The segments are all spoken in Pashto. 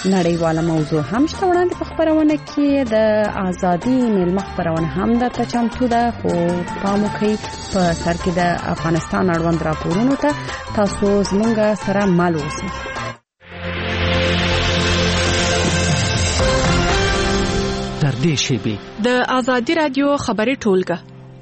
نړیواله موضوع هم شته وړاندې په خبرونه کې د ازادي ملمخ خبرونه هم د چمتو ده خو پام وکړئ په سر کې د افغانستان اړوند راپورونو ته تاسو زموږ سره مل اوسئ. تر دې شیبې د ازادي رادیو خبري ټولګه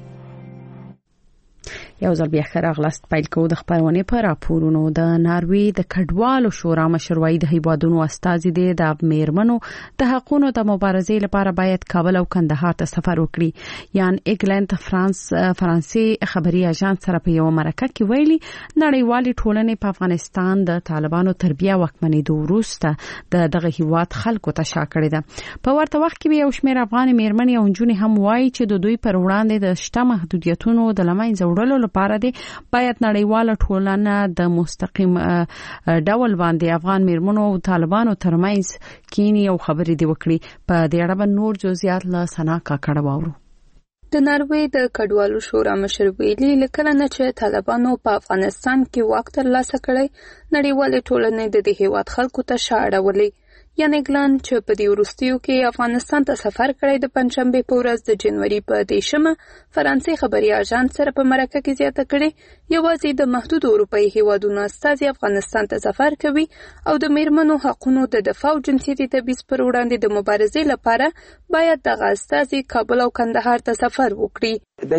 یو ځل بیا خراغلاست پیل کوو د خبرونه په راپورونو. د ناروی د کډوالو شورا مشروعي د هیوادونو استازي دي د میرمنو د حقوقو د مبارزې لپاره باید کابل او کندهار ته سفر وکړي. یان ایګلند فرانسې خبري اژانس سره په یو مرکه کې ویلي نړیوالې ټولنې په افغانستان د طالبانو تربیه وکمنېدو وروسته دغه هیواد خلکو ته شا کړی ده. په ورته وخت کې یو شمېر افغان میرمنې او نجونې هم وایي چې د دوی پر وړاندې د شته محدودیتونو د لمنځه وړلو لپاره دی باید نړیواله ټولنه د مستقیم ډول باندې افغان میرمنو او طالبانو ترمنځ کینی او خبرې دی وکړي. په دې اړه نور جزئیات له سنا کاکړه واورو. د ناروی د کډوالو شورا مشر ویلي لکه نه چې طالبانو په افغانستان کې واک ترلاسه کړی نړیواله ټولنه د دې هیواد خلکو ته شاړه ولي. یان ایګلند چې په دې وروستیو کې افغانستان ته سفر کړی د پنځشنبه په ورځ د جنوري په 10مه فرانسې خبري اژانس سره په مرکه کې زیاته کړې یوازې د محدود اروپאי هیوادونو استازي افغانستان ته سفر کوي او د میرمنو حقوقو د دفاع او جنسیتي تبعیض پر وړاندې د مبارزې لپاره باید دغه استازي کابل او کندهار ته سفر وکړي.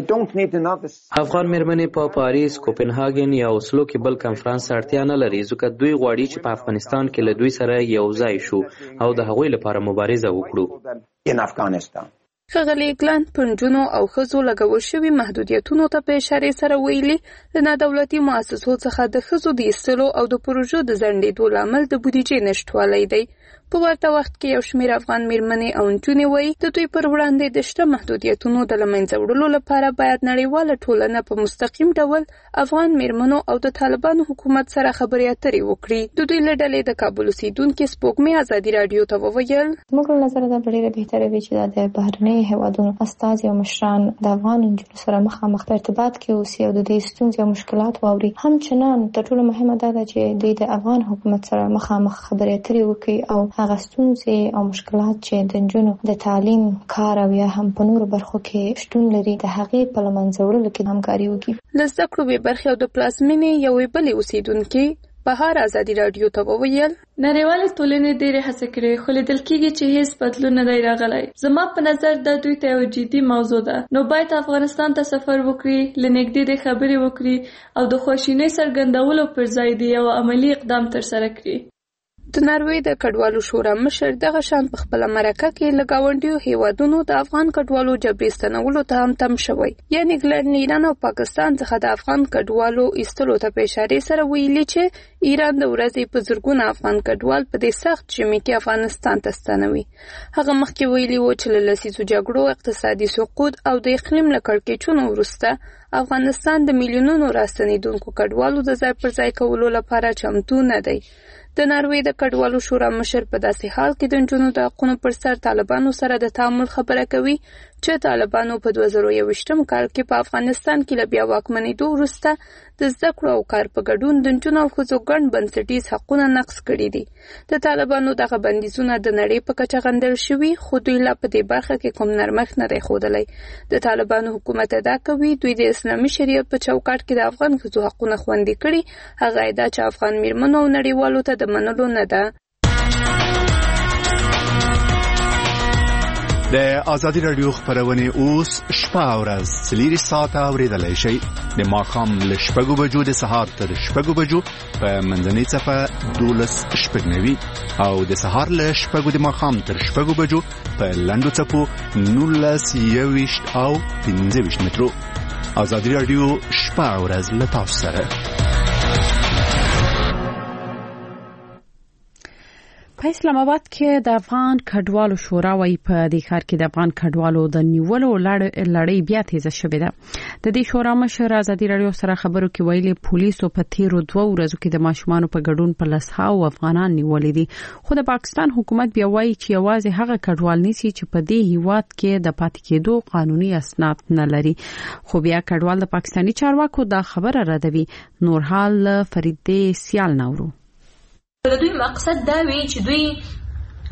افغان میرمنې په پاریس، کوپنهاګن یا اوسلو کې بل کنفرانس اړتیا نه لري ځکه دوی غواړي چې په افغانستان کې له دوی سره یو ځای شو او د هغوی لپاره مبارزه وکړو. ښاغلي ایګلند په نجونو او ښځو لګول شوي محدودیتونو ته په اشاره سره ویلي له نادولتي مؤسسو څخه د ښځو د ایستلو او د پروژو د ځنډېدو لامل د بودیجې نشتوالی دی. په ورته وخت کې یو شمېر افغان میرمنې او نجونې وایي د دوی پر وړاندې د شته محدودیتونو د له منځه وړلو لپاره باید نړیواله ټولنه په مستقیم ډول افغان میرمنو او د طالبانو حکومت سره خبرې اترې وکړي. د دوی له ډلې د کابل اوسیدونکي سپوږمۍ ازادي رادیو ته وویل زموږ له نظره دا ډېره بهتره وي چې د بهرنۍ هیوادونو استازي او مشران د افغان نجونو سره مخامخ ارتباط کې اوسي او د دې ستونزې او مشکلات واوري. همچنان تر ټولو مهمه دا ده چې د افغان حکومت سره مخامخ خبرې اترې وکړي او هغه ستونزې او مشکلات چې د نجونو د تعلیم، کار او یا هم په نورو برخو کې شتون لري د هغې په له منځه وړلو کې همکاري وکړي. له زده کړو بې برخې او د پلازمینې یوې بلې اوسیدونکي بهار ازادي رادیو ته وویل نړیواله ټولنې ډېرې هڅې کړې خو لیدل کېږي چې هیڅ بدلون نه دی راغلی. زما په نظر دا دوی ته یو جدي موضوع ده. نو باید افغانستان ته سفر وکړي، له نږدې د خبرې وکړي او د خواشینۍ څرګندولو پر ځای د یو عملي اقدام ترسره کړي. د ناروی د کډوالو شورا مشر دغه شان په خپل مرکه کې له ګاونډیو هیوادونو د افغان کډوالو جبري ستنولو ته هم تم شوی. یعنی انګلند، ایران او پاکستان څخه د افغان کډوالو ایستلو ته په اشاره سره ویلي چې ایران د ورځې په زرګونه افغان کډوال په دې سخت ژمي کې افغانستان ته ستنوي. هغه مخکې ویلي و چې له لسیزو جګړو، اقتصادي سقوط او د اقلیم له کړکېچونو وروسته افغانستان د میلیونونو راستنېدونکو کډوالو د ځای پر ځای کولو لپاره چمتو نه دی. د ناروی د کډوالو شورا مشر په داسې حال کې د نجونو د حقونو پر سر طالبانو سره د تعامل خبره کوي چې طالبانو په 2021 کال کې په افغانستان کې له بیا واکمنېدو وروسته د زده کړو او کار په ګډون د نجونو او ښځو ګڼ بنسټیز حقونه نقض کړي دي. د طالبانو دغه بندیزونه د نړۍ په کچه غندل شوي خو دوی لا په دې برخه کې کوم نرمښت نه دی ښودلی. د طالبانو حکومت ادعا کوي دوی د اسلامي شریعت په چوکاټ کې د افغان ښځو حقونه خوندي کړي. هغه ادعا چې افغان میرمنو او نړیوالو ته د منلو نه ده. د ازادي رادیو خبرونه اوس شپه او ورځ 4 ساعته اوریدلای شئ. د ماښام له 6 بجو د سهار تر 6 بجو په منځنۍ صفه 12:09 او د سهار له 6 د ماښام تر 6 بجو په لنډو صفو 19:20 او 15 مترو. ازادي رادیو شپه او ورځ له تاسو سره. په اسلام آباد کې د افغان کډوالو شورا وايي په دې کار کې د افغان کډوالو د نیولو لړۍ بیا تیزه شوې ده. د دې شورا مشر ازادي رادیو سره خبرو کې ویلي پولیسو په تیرو 2 ورځو کې د ماشومان په ګډون په لسهاو افغانان نیولې دي. خو د پاکستان حکومت بیا وايي چې یوازې هغه کډوال نیسي چې په دې هیواد کې د پاتې کېدو قانوني اسناد نه لري. خو بیا کډوال د پاکستاني چارواکو دا خبره ردوي. نورحال فرید سیال نورو د دوی مقصد دا وی چې دوی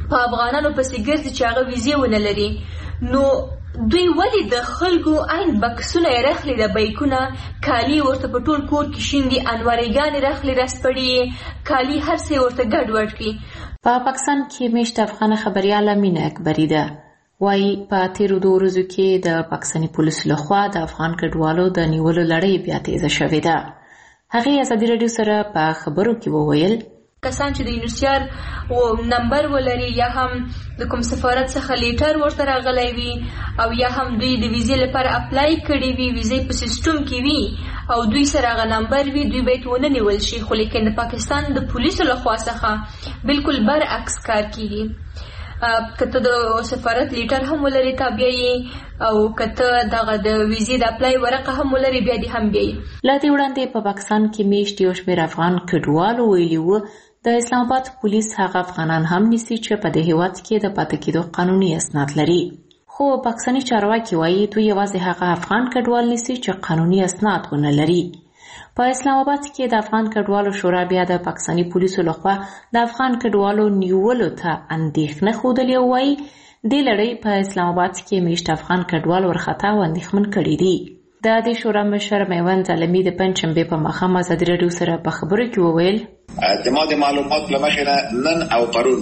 په افغانانو پسې ګرځي چې هغه ویزې ونه لري، نو دوی ولې د خلکو عین بکسونه یې رخلي د بیکونه، کالي ورته په ټول کور کې شیندي، انوارېګانې رخلي رسپړي، کالي هر څه ورته ګډوډ کړي. په پاکستان کې میشت افغان خبریاله مینه اکبري ده، وایي په تیرو 2 ورځو کې د پاکستاني پولیسو لخوا د افغان کډوالو د نیولو لړۍ بیا تیزه شوې ده. هغې ازادي راډیو سره په خبرو کې وویل کسان چې د یونیسیار نمبر ولري یا هم د کوم سفارت څخه لیټر ورته راغلی وي او یا هم دوی د ویزې لپاره اپلای کړي وي، ویزې په سیستم کې وي او دوی سره هغه نمبر وي، دوی باید ونه نیول شي. خو لیکن د پاکستان د پولیسو لخوا څخه بالکل برعکس کار کیږي. کته د سفارت لیټر هم ولري تابع یې او کته دغه د ویزې د اپلای ورقه هم ولري بیا دې هم بیاي. لا دې وړاندې په پاکستان کې میشت یو شمېر افغان کډوالو ویلي وو د اسلام آباد پولیس هغه افغانان هم نیسي چې په دې هیواد کې د پاتې کېدو قانوني اسناد لري. خو پاکستاني چارواکي وایي دوی یوازې هغه افغان کډوال نیسي چې قانوني اسناد ونه لري. په اسلام آباد کې د افغان کډوالو شورا بیا د پاکستاني پولیسو لخوا د افغان کډوالو نیولو ته اندېښنه ښودلې او وایي دې لړۍ په اسلام آباد کې میشت افغان کډوال ورخطا او اندېښمن کړي دي. د دې شورا مشر میوند عالمي د پنجشنبې په ماښام ازادي راډیو سره په خبرو کې وویل د معلومات له مخې نن او پرون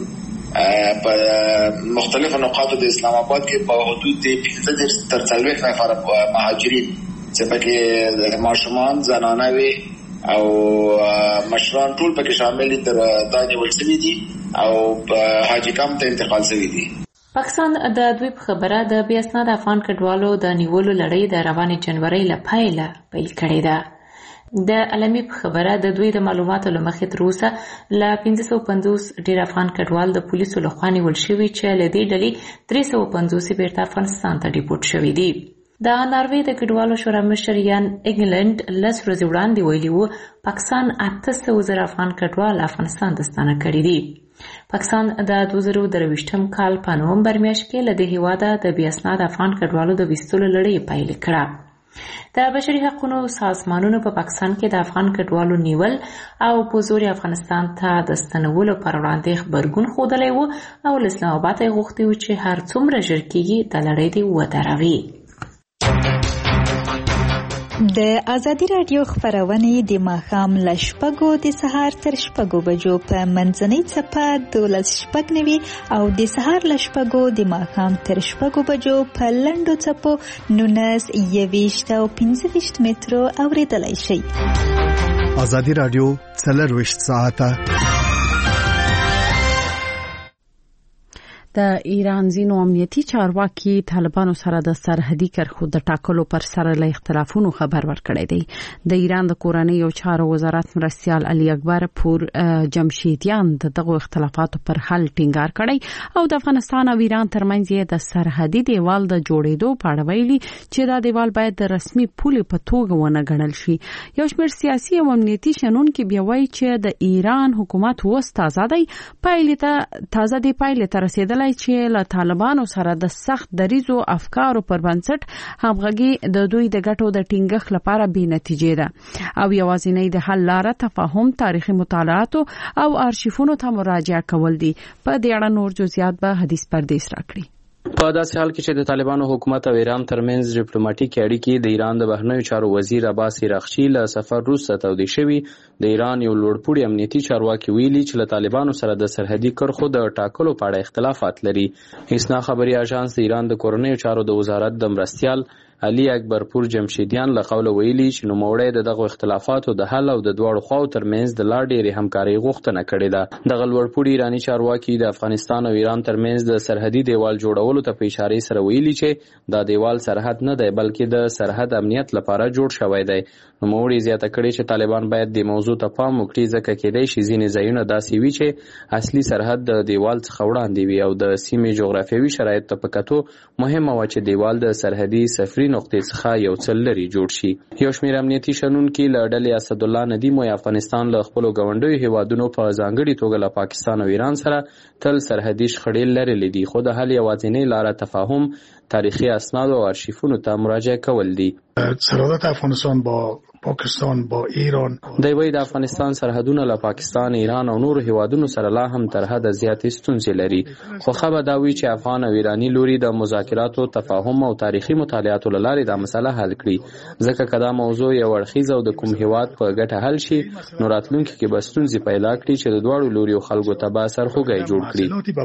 په مختلفو نقاطو د اسلام آباد کې په حدود 15 تر 40 نفر مهاجرین چې پکې ماشومان، زنانه وي او مشران ټول پکې شامل دي تر دا نیول شوي دي او په حاجي کمپ ته انتقال شوي دي. پاکستان د دوی په خبره د بې اسناده افغان کډوالو د نیولو لړۍ د روانې جنورۍ له پیله پیل کړې ده. د علمي په خبره د دوی د معلوماتو له مخې تر اوسه له 550 ډېر افغان کډوال د پولیسو لخوا نیول شوي چې له دې ډلې 350 بیرته افغانستان ته ډیپورټ شوي دي. د ناروې د کډوالو شورا مشر یان انګلند 10 ورځې وړاندې ویلي وو پاکستان 800,000 افغان کډوال افغانستان ته ستانه کړي دي. پاکستان د 2023 کال په نومبر میاشت کې له دې هیواده د بې اسناده افغان کډوالو د ویستلو لړۍ پیل کړه. د بشري حقوقو سازمانونو په پاکستان کې د افغان کډوالو نیول او په زور افغانستان ته د ستنولو پر وړاندې خبرګون ښودلی و او له اسلام آباد یې غوښتي و چې هر څومره ژر کېږي د لړۍ دې ودروي. د ازادي راډیو خبرونه د ماښام له 6 د سهار تر 6 بجو په منځنۍ څپه 12:09 او د سهار له 6 د ماښام تر 6 بجو په لنډو څپو 19 او 15 مترو اوریدلای شئ. ازادي راډیو 24 ساعته د ایران ځینو امنیتي چارواکي طالبانو سره د سرحدي کرښو د ټاکلو پر سر له اختلافونو خبر ورکړی دی. د ایران د کورنۍ او چارو وزارت مرستیال علي اکبر پور جمشیدیان دغه اختلافاتو پر حل ټینګار کړی او د افغانستان او ایران ترمنځ یې د سرحدي دیوال د جوړېدو په اړه ویلي چې دا دیوال باید د رسمي پولې په توګه ونه ګڼل شي. یو شمېر سیاسي او امنیتي شنونکي بیا وایي چې د ایران حکومت اوس تازه دی پایلې ته رسیدلی چې له طالبانو سره د سخت دریزو افکارو پر بنسټ همغږي د دوی د ګټو د ټینګښت لپاره بې نتیجې ده او یوازینۍ د حل لاره تفاهم، تاریخي مطالعات او آرشیفونو ته مراجعه کول دي. په دې اړه نور جزئیات به حدیث پردیس راکړي. په داسې حال کې چې د طالبانو حکومت او ایران ترمنځ ډیپلوماټیک اړیکې د ایران د بهرنیو چارو وزیر عباس عراقچي له سفر وروسته تودې شوي، د ایران یو لوړپوړي امنیتي چارواکي ویلي چې له طالبانو سره د سرحدي کرښو د ټاکلو په اړه اختلافات لري. اسنا خبري اژانس د ایران د کورنیو چارو د وزارت د مرستیال علي اکبر پور جمشیدیان له قوله ویلي چې نوموړی د دغه اختلافاتو د حل او د دواړو خواو ترمنځ د لا ډېرې همکارۍ غوښتنه کړې ده. دغه لوړپوړي ایراني چارواکي د افغانستان او ایران ترمنځ د سرحدي دیوال جوړولو ته په اشارې سره ویلي چې دا دیوال سرحد نه دی بلکې د سرحد امنیت لپاره جوړ شوی دی. نوموړي زیاته کړې چې طالبان باید د موضوع ته پام وکړي ځکه کېدای شي ځینې ځایونه داسې وي چې اصلي سرحد د دیوال څخه وړاندې وي او د سیمې جغرافیوي شرایطو ته په کتو مهمه وه چې دیوال د سرحدي صفري نقطې څخه یو څه لرې جوړ شي. یو شمېر امنیتي شنونکي له ډلې اسدالله ندیم وایي افغانستان له خپلو ګاونډیو هیوادونو په ځانګړې توګه له پاکستان او ایران سره تل سرحدي شخړې لرلې دي، خو د حل یوازینۍ لاره تفاهم، تاریخي اسناد او آرشیفونو ته مراجعه کول دي. سرحدات افغانستان با پاکستان با ایران د افغانستان سرحدونه له پاکستان، ایران او نورو هیوادونو سره لا هم تر حده زیاتې ستونزې لري. خو خبره دا وی چې افغان او ایرانی لوري د مذاکراتو، تفاهم او تاریخي مطالعاتو له لارې دا مسله حل کړي. ځکه کدا موضوع یو اړخیزه او د کوم هیواد په ګټه حل شي، نو راتلونکي کې به ستونزې پیدا کړي چې د دواړو لوري خلکو ته به سرخوږی جوړ کړي.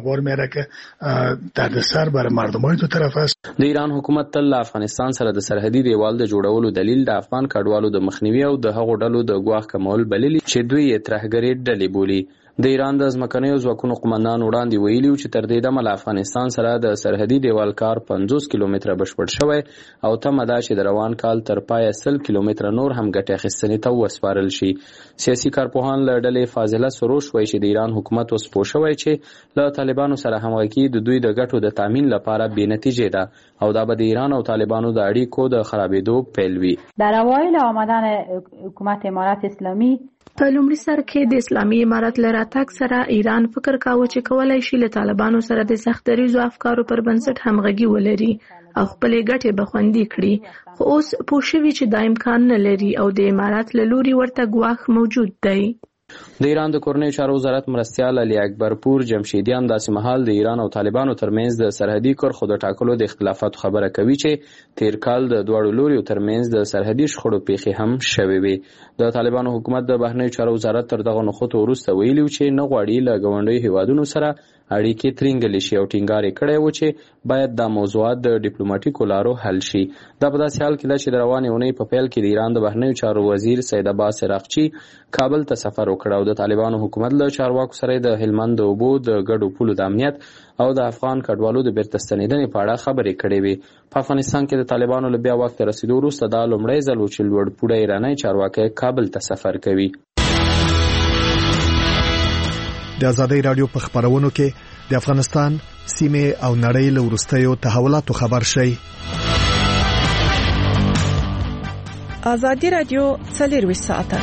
د ایران حکومت تل له افغانستان سره د سرحدي دیوال د جوړولو دلیل د افغان کډوالو د مخنیوي او د هغو ډلو د ګواښ کمول بللي چې دوی یې ترهګرې ډلې بولي. د ایران د ځمکنیو ځواکونو قومندان وړاندې ویلي و چې تر دې دمه له افغانستان سره د سرحدي دیوال کار 50 کیلومتره بشپړ شوی او تمه ده چې د روان کال تر پایه 100 کیلومتره نور هم ګټې اخیستنې ته وسپارل شي. سیاسي کارپوهان له ډلې فاضله سروش وایي چې د ایران حکومت اوس پوه شوی چې له طالبانو سره همغږي د دوی د ګټو د تامین لپاره بې نتیجې ده او دا به د ایران او طالبانو د اړیکو د خرابېدو پیل وي. در اوایل آمدن حکومت امارت اسلامي په لومړي سر کې د اسلامي امارت له راتګ سره ایران فکر کاوه چې کولای شي له طالبانو سره د سخت دریزو افکارو پر بنسټ همغږي ولري او خپلې ګټې به خوندي کړي. خو اوس پوه شوي چې دا امکان نه لري او د امارت له لوري ورته ګواښ موجود دی. د ایران د کورنیو چارو وزارت مرستیال علي اکبرپور جمشیدیان داسې مهال د ایران او طالبانو ترمنځ د سرحدي کرښو د ټاکلو د اختلافاتو خبره کوي چې تیر کال د دواړو لوريو ترمنځ د سرحدي شخړو پیښې هم شوې وي. د طالبانو حکومت د بهرنیو چارو وزارت تر دغه نخښو وروسته ویلي چې نه غواړي له ګاونډیو هیوادونو سره اړیکې ترنګلې شي او ټینګار یې کړی و چې باید دا موضوعات د ډیپلوماټیکو لارو حل شي. دا په داسې حال کې ده چې د روانې اونۍ په پیل کې د ایران د بهرنیو چارو وزیر سید عباس عراقچي کابل ته سفر وکړ او د طالبانو حکومت له چارواکو سره د هلمند د اوبو د ګډو پولو د امنیت او د افغان کډوالو د بیرته ستنېدنې په اړه خبرې کړې وې. په افغانستان کې د طالبانو له بیا واک ته رسیدو وروسته دا لومړی ځل و چې لوړپوړی ایرانی چارواکی کابل ته سفر کوي. د ازادۍ راډیو په خبرونو کې د افغانستان سیمه او نړۍ له وروستیو تحولاتو خبر شي. ازادي راډیو 24 ساعته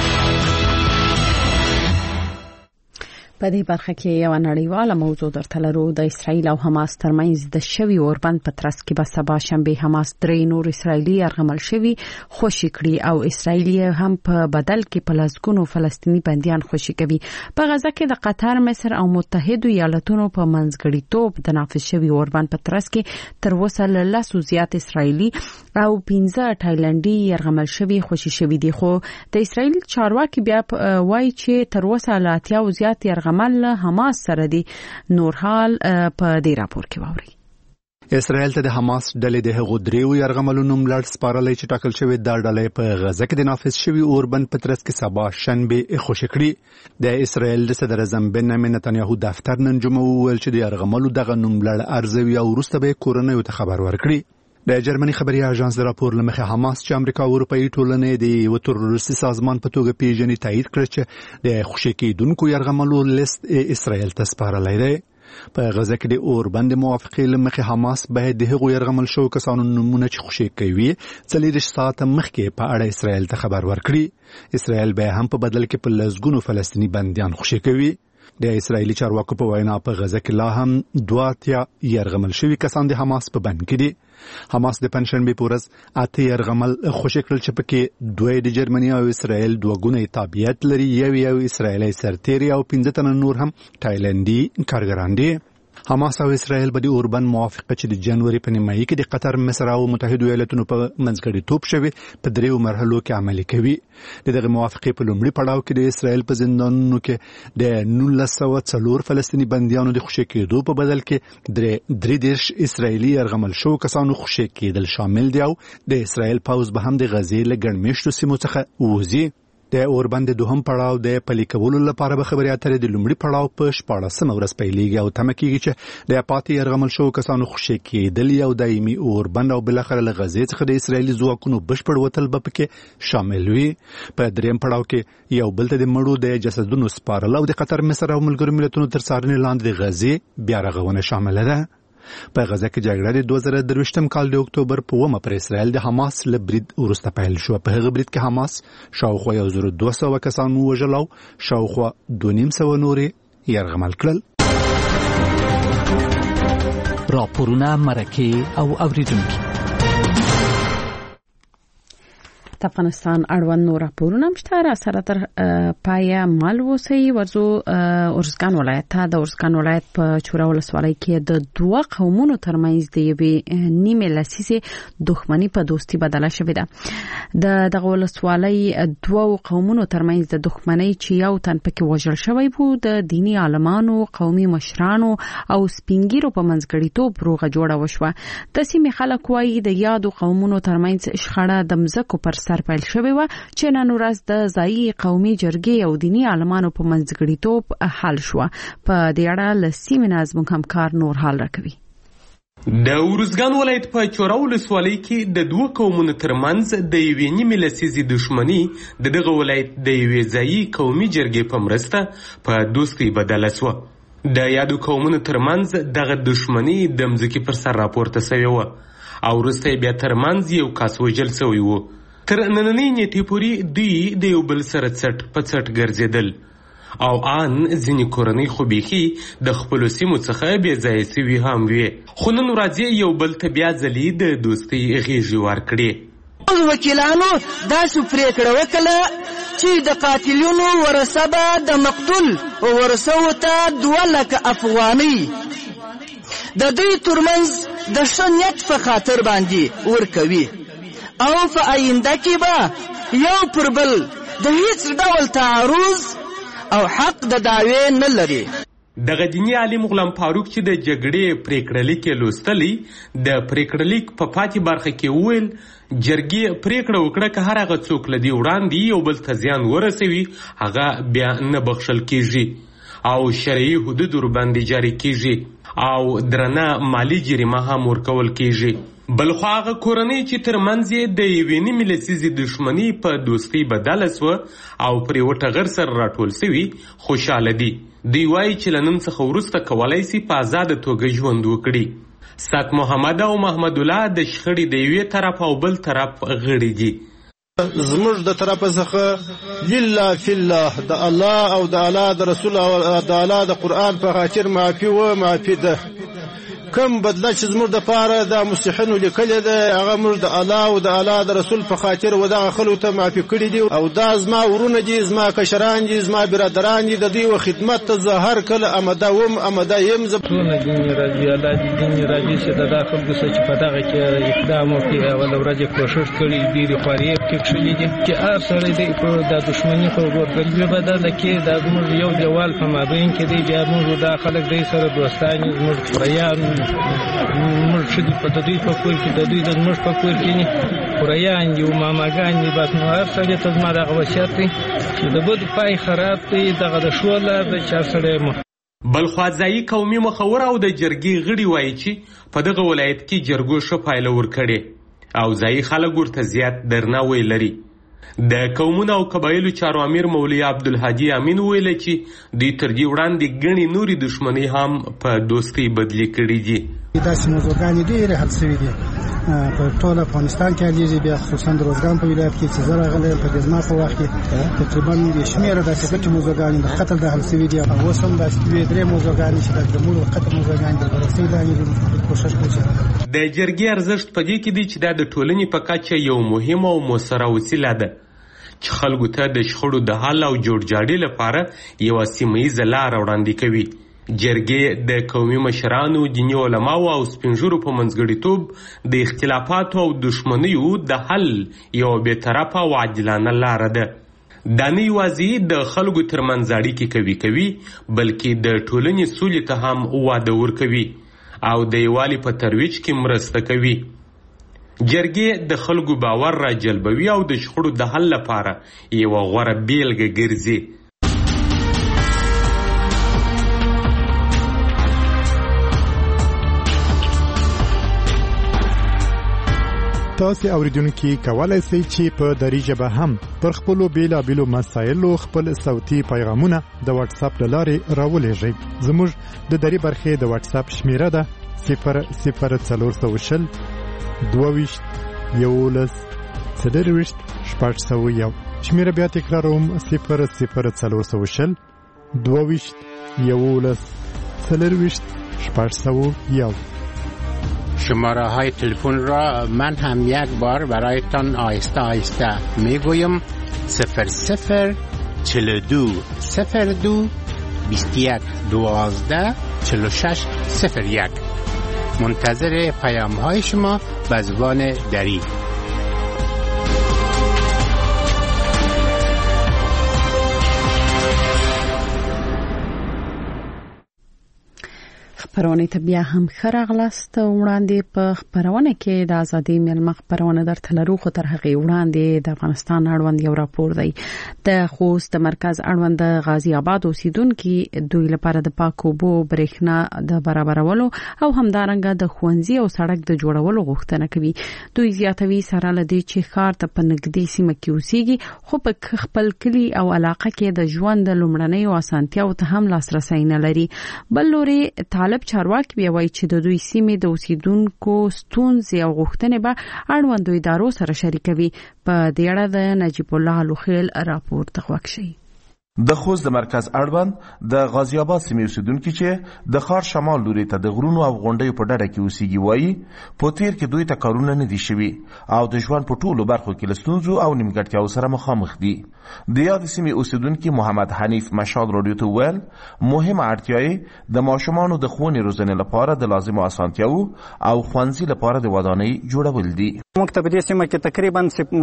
په دې برخه کې یو نړیواله موضوع درته لرو. د اسرایل او حماس ترمنځ د شوی اوربند په ترڅ کې به سبا شنبه حماس 3 نور اسرایلی ارغمل شوی خوشی کړي او اسرایلی هم په بدل کې په لاسګونو فلسطینی بنديان خوشی کوي. په غزه کې د قطر، مصر او متحده ایالاتونو په منځګړیتوب د نافذ شوی اوربند په ترڅ کې تر اوسه له 100 زیات اسرایلی او 15 تایلندي ارغمل شوی خوشی شوی دي. خو د اسرایل چارواکي بیا وایي چې تر اوسه لا 80 زیات عمل حماس سره دي. نور حال په دې راپور کې واوري. اسرائیل ته د حماس ډلې د هغو دریو یرغملونو ملړ سپارلې چې ټاکل شوی د ډلې په غزه کې د نافذ شوی اوربند په ترڅ کې سبا شنبه خوشی کړي. د اسرائیل د صدر اعظم بنیامین نتنیاهو دفتر نن جمعه ویل چې د یرغملو دغه نوم ملړ ارزوي او وروسته به کورنیو ته خبر ورکړي. د جرمني خبري اژانس د راپور لمخه حماس چې امریکا او اروپאי ټولنې د تروریستي سازمان په توګه پیژنې تایید کړ چې د خوشی کېدونکو یرغملو لیست اسرائیل ته سپارلی دی. په غزه کې د اوربند موافقې لمخه حماس به د هغو یرغمل شو کسانو نمونه چې خوشی کوي 40 ساعت مخکې په اړه اسرائیل ته خبر ورکړي. اسرائیل به هم په بدل کې په لسګونو فلسطینی بنديان خوشی کوي. د اسرایلی چارواکو په وینا په غزه کې لا هم 2 یرغمل شوی کسان د حماس په بند کې دي. حماس د پنځشنبه په ورځ 8 یرغمل خوشی کړل چې پکې 2 د جرمني او اسرائیل دوه ګونې تابعیت لري. یو اسرایلی سرتیری او 15 تن نور هم تایلندي کارګران دي. حماس او اسرائیل به د اوربند موافقه چې د جنوري په نیمایي کې د قطر، مصر او متحده ایالاتونو په منځګړیتوب شوی په 3 مرحلو کې عملي کوي. دغه موافقه په لومړي پړاو کې د اسرائیل په زندانونو کې د 1904 فلسطینی بنديانو د خوشی کېدو په بدل کې 3 اسرائیلی یرغمل شو کسانو خوشی کېدل شامل دي او د اسرائیل پوز به هم د غزې له ګڼمشتو سیمو څخه وځي. د اوربند دوهم پړاو د پلي کولو لپاره به خبري اترې د لومړي پړاو په 14 ورځ پیلېږي او تمه کېږي چې د پاتې یرغمل شو کسانو خوشی کېدل یو دایمي اوربند او بلخره له غزې څخه د اسرایلی ځواکونو بشپړ وتل به پکې شامل وي. په دریم پړاو کې یو بل ته د مړو د جسدونو سپارل او د قطر، مصر او ملګرو ملتونو تر څارنې لاندې د غزې بیا رغونه شامل ده. په غزه کې جګړه د 2023 کال د اکتوبر په 1 پر اسرائیل د حماس له برید وروسته پیل شو. په هغه برید کې حماس شاوخوا 1200 کسان وژل او شاوخوا 250 نور یرغمل کړل. راپورونه مرکه او اوریدونکو د افغانستان اړوند نور راپورونه مشته را سره تر پای مال وسی ورزو ارزګان ولایت د ارزګان ولایت په چوره ولسوالۍ کې د دوه قومونو ترمنځ د یوې نیمه لسیزه دښمنی په دوستي بدله شوې ده. د ولسوالۍ دوه قومونو ترمنځ د دښمنۍ چې یو تن پکې وژل شوی وو د دینی عالمانو، قومي مشرانو او سپینګیرو په منځګړیتوب روغه جوړه وشوه. د سیمې خلک وايي د یادو قومونو ترمنځ شخړه د مزکو پر سر پیل شوې و چې نن ورځ د ځایي قومي جرګې او دینی عالمانو په منځګړیتوب حل شو. په دې اړه له سیمې نه زموږ همکار نور حال راکوي. د ارزګان ولایت په چوره ولسوالۍ کې د دوه قومونو ترمنځ د یوې نیمې لسیزې دښمني د دغه ولایت د یوې ځایي قومي جرګې په مرسته په دوستۍ بدله شوه. د یادو قومونو ترمنځ دغه دښمني د مځکې پر سر راپورته شوې وه او وروسته بیا ترمنځ یو کس وژل شوی و. تر نننۍ نیټې پورې دوی د یو بل سره څټ په څټ ګرځېدل او ان ځینې کورنۍ خو بیخي د خپلو سیمو څخه بې ځایه سوي هم وي. خو نن ورځې یو بل ته بیا ځلې د دوستۍ غېږې ورکړې. وکیلانو داسې پرېکړه وکړه چې د قاتلینو ورثه به د مقتول ورثو ته 2,00,000 افغانۍ د دوی ترمنځ د ښه نیت په خاطر باندې ورکوي او په آینده کې به یو پر بل د هیڅ ډول تعرض او حق د دعوې نه لري. دغه دیني عالم غلام فاروق چې د جګړې پریکړه لیک لوستلی د پریکړه لیک په پاتې برخه کې وویل جرګې پریکړه وکړه که هر هغه څوک له دې وړاندې یو بل ته زیان ورسوي هغه بیا نه بخښل کیږي او شرعي حدود ورباندې جاري کیږي او درنه مالی جریمه هم ورکول کیږي. بلخو هغه کورنۍ چې ترمنځ یې د یوې نیمې لسیزې دښمني په دوستۍ بدله سوه او پرې وټغر سره راټول سوي خوشحاله دي. دوی وایي چې له نن څخه وروسته کولی سي په ازاده توګه ژوند وکړي. سات محمد او محمد الله د شخړې د یوې طرف او بل طرف غړي دي. زموږ د طرفه څخه لله فی الله د الله او د الله د رسول او د الله د قرآن په خاطر معافي و معافي ده. کوم بدله چې زموږ د پاره د مصلحینو لیکلې ده هغه موږ د الله او د الله د رسول په خاطر و دغه خلکو ته معافي کړي دي او دا زما ورونه دي، زما کشران دي، زما برادران دي. د دوی و خدمت ته زه هر کله امده وم امده یم. ټول دین راځي الله دین راځي چې د خلکو څخه چې په دغه کې اقدام وکړي او د ورځې کوشش کړي ډېری خواري کې کړي دي چې هر سړی د دښمنۍ په ورګرځي بدله کې د موږ یو دیوال په مابین کې دی بیا موږ د خلک دې سره دوستان موږ پریان موږ چې په دوی په کور کې د دوی د موږ په کور کې پریان یو ماماګان دي بس نو هر سړی ته زما دغه وصیت دی چې د بد پای خراب دی دغه د شوله د چا سړی. بلخو ځایي قومي مخور او د جرګې غړي وایي چې په دغه ولایت کې جرګو ښه پایله ورکړې او ځایي خلک ورته زیات درناوی لري. د قومونو او قبایلو چارو امیر مولوي عبدالهادي امین ویل چې دوی تر دې وړاندې ګڼې نورې دښمنۍ هم په دوستۍ بدلې کړې دي. داسې موضوعګانې ډېرې حل شوي دي په ټول افغانستان کې حلېږي، بیا خصوصا د روزګان په ولایت کې چې زه راغلی یم په دې زما په وخت کې تقریبا بې شمېره داسې غټې موضوعګانې د قتل د حل شوي دي او اوس هم داسې دوې درې موضوعګانې چې د مور قتل موضوعګانې د بررسۍ لاندې کوشش کوي. د جرګې ارزښت په دې کې دی چې دا د ټولنې په کچه یو مهمه او مؤثره وسیله ده چې خلکو ته د شخړو د حل او جوړجاړي لپاره یوه سیمه ییزه لاره وړاندې کوي. جرګې د قومي مشرانو، دیني علماو او سپینږیرو په منځګړیتوب د اختلافاتو او دښمنیو د حل یوه بېطرفه او عادلانه لاره ده. دا نه یوازې د خلکو ترمنځ اړیکې کوي بلکې د ټولنې سولې ته هم واده ورکوي او د یووالي په ترویج کې مرسته کوي. جرګې د خلکو باور را جلبوي او د شخړو د حل لپاره یوه غوره بیلګه ګرځي. تاسو اوریدونکو کولای شئ چې په دری ژبه هم پر خپل بیلابیلو مسایلو خپل صوتي پیغامونه د واتس اپ لارې راولېږئ. زموږ د دری برخې د واتس اپ شمیره ده 00420 22 11 40 شپږ. شمیره بیا تکراروم 00420 22 11 40 شپږ. شماره های تلفن را من هم یک بار برایتان آهسته آهسته میگویم 00 42 02 21 12 46 01. منتظر پیام های شما به زبان دری. خبرونه ته بیا هم خراغلاست وړاندې په خبرونه کې د ازادي ملمخ خبرونه درته لرو خو تر هغه وړاندې د افغانستان اړوند یو راپور دی د خوست مرکز اړوند غازی آباد اوسیدونکو دوی لپاره د پاکو بو برېښنا د برابرولو او همدارنګه د خوندزي او سړک د جوړولو غوښتنه کوي. دوی زیاتوي سره لدی چې ښار ته په نږدې سیمه کې اوسېږي خو په خپل کلی او علاقه کې د ژوند لومړنۍ او اسانتیاو ته هم لاسرسي نه لري. بل لوري طالب چارواکي بیا وایي چې د دوی سیمې د اوسیدونکو ستونزې او غوښتنې به اړوندو ادارو سره شریکوي. په دې اړه د نجیب الله لوخیل راپور تغوک شي. د خوست د مرکز اړوند د غازی آباد سیمې اوسیدونکو چې د ښار شمال لوري ته د غرونو او غونډیو په ډډه کې اوسېږي وایي په تیر کې دوی ته کارونه نه دي شوي او د ژوند په ټولو برخو کې له ستونزو او نیمګړتیاو سره مخامخ دي. د یاد سیمې اوسیدونکو محمد حنیف مشال رادیو ته ویل مهمه اړتیا د ماشومانو د ښوونې روزنې لپاره د لازمو اسانتیاو او ښوونځي لپاره د ودانۍ جوړول دي. موږ ته په دې سیمه کې تقریبا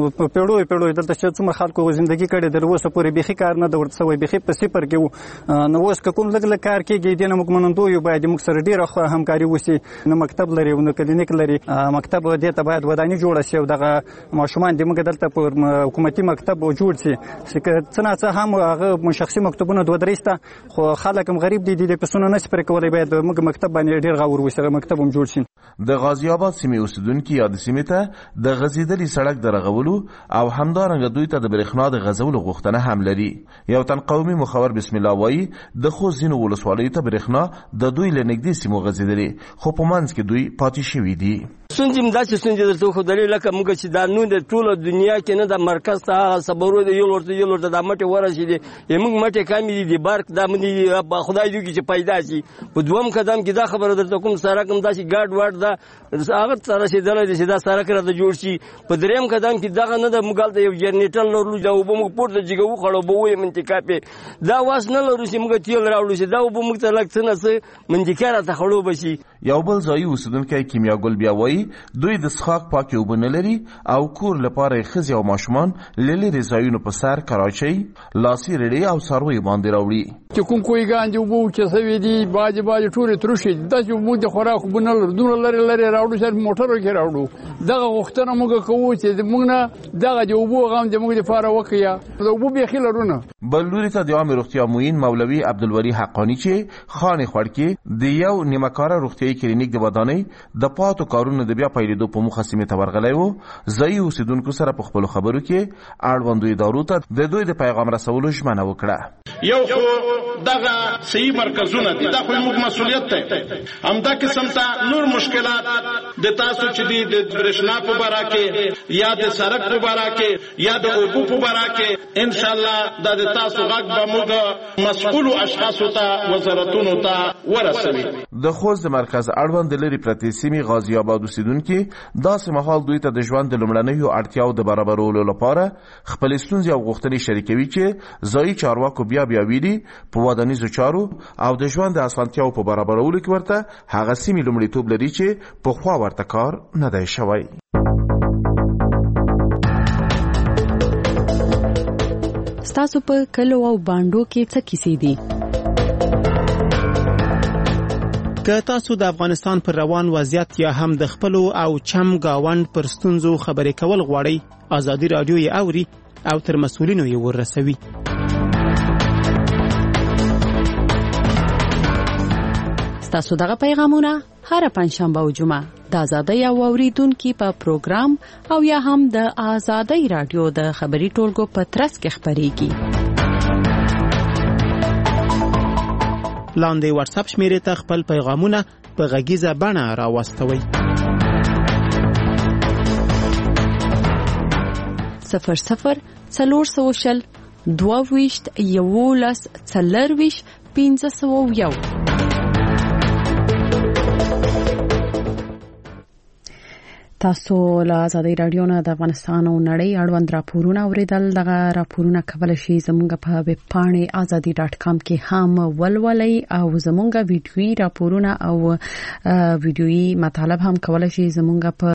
پیړو دلته چې څومره خلکو ژوندۍ کړې د اوسه پورې بيخي کار نه د ورته وای بيخي په صفر کې نو اوس کوم لګ کار کېږي د موږ منندو یو باید موږ سره ډیره همکاري وسی. نو مکتب لري نو کلینیک لري مکتب دې ته باید ودانۍ جوړه شي او دغه ماشومان د موږ دلته په حکومتي مکتب جوړ شي چې څنګه هم هغه شخصي مکتبونه دوه درېسته خو خلک هم غریب دي د پسونه نه سپر کولای باید موږ مکتب باندې ډیر غوړ وسره مکتب هم جوړ شي. د غازی آباد سیمې اوسیدونکو یاد سیمې ته د غزیدلې سړک درغولو او همدارنګه دوی ته د برېښنا د غزولو غوښتنه هم لري. یو تن قومي مخور بسم الله وایي د خوست ځینو ولسوالیو ته برېښنا د دوی له نږدې سیمو غزیدلې خو په منځ کې دوی پاتې شوي دي. سنجم داسې سنجي درته خو دلیل لکه موږ چې دا نو د ټوله دنیا کې نه د مرکز ته هغه صبرو د یو ورته د مټه ورسېدي موږ مټه کامې دي بارک دا مونږ خدای دې چې پیدا شي. په دوم قدم کې دا خبره درته کوم سره کوم داسې ګاډ واډ دا هغه سره رسیدلې چې دا سره کړه د جوړ شي. په دریم قدم کې دغه نه د موږ د یو جنریټر لرلو دا وب موږ پورته جګو خړو به وې منطقه په دا واس نه لرو چې موږ تیل راوړو چې دا وب موږ ته لکه څه منطقه را ته خړو بشي. یو بل ځای اوسیدونکو کیمیا ګل بیا وایي دوی د څښاک پاکي اوبه نه لري او کور لپاره ښځې او ماشومان له لرې ځایونو په سر کراچۍ لاسي ریړې او څارویو باندې راوړي. چې کوم کویګان دي اوبه چې سوي دي باجې ټولې ترشي داسې موږ د خوراک اوبه نه لرو دومره لرې راوړو چې موټرو کې راوړو. دغه غوښتنه موږ کوو چې موږ نه دغه د اوبو غم د موږ لپاره وکړي د اوبو بیخي لرونه. بل لوري ته د عامه روغتیا معین مولوي عبدالولی حقانی چې خانې خوړ کې د یو نیمهکاره روغتیایي کلینیک د ودانۍ د پاتو کارونو د بیا پیلېدو په موخه سیمې ته ورغلی و. ځایي اوسیدونکو سره په خپلو خبرو کې اړوندو ادارو ته د دوی د پیغام رسولو ژمنه وکړه. یو خو دغه صحیح مرکزونه دي دا خو موږ مسؤلیت دی. همدا قسم ته نور مشکلات د تاسو چې دي د برېښنا په باره کې یا د سړک په باره کې یا د اوبو په باره کې ان شاء الله دا د تاسو غږ به موږ مسؤلو اشخاصو ته وزارتونو ته ورسوي. د خوست د مرکز اړوند لري پرتې سیمې غازی آباد اوسیدونکو داسې مهال دوی ته د ژوند د لومړنیو اړتیاو د برابرولو لپاره خپل ستونزې او غوښتنې شریکوي چې ځایي چارواکو بیا ویلي په ودانیزو چارو او د ژوند د اسانتیاو په برابرولو کې ورته هغه سیمې لومړیتوب لري چې پخوا ورته کار نه دی شوی. ستاسو په کلو او باندو کې څه کیسې دي؟ که تاسو د افغانستان پر روان وضعیت یا هم د خپلو او چم گاوند پر ستونزو خبرې کول غواړئ ازادي رادیو یې اوري او تر مسؤلینو یې ورسوي. ستاسو دغه پیغامونه هر پنځشنبه او جمعه د ازادۍ او اوریدونکو په پروګرام او یا هم د ازادۍ رادیو د خبري ټولګو په ترڅ کې خبريږي. لاندې واتس اپ شمیرې ته خپل پیغامونه په غږیزه بڼه راوستوئ. 00 420 22 11 40 501. تاسو له آزادۍ رادیو نه د افغانستان او نړۍ اړوند راپورونه اوریدل. دغه راپورونه کولای شي زموږ په ویب پاڼې azadi.com کې هم ولولئ او زموږ ویډیويي راپورونه او ویډیويي مطالب هم کولای شي زموږ په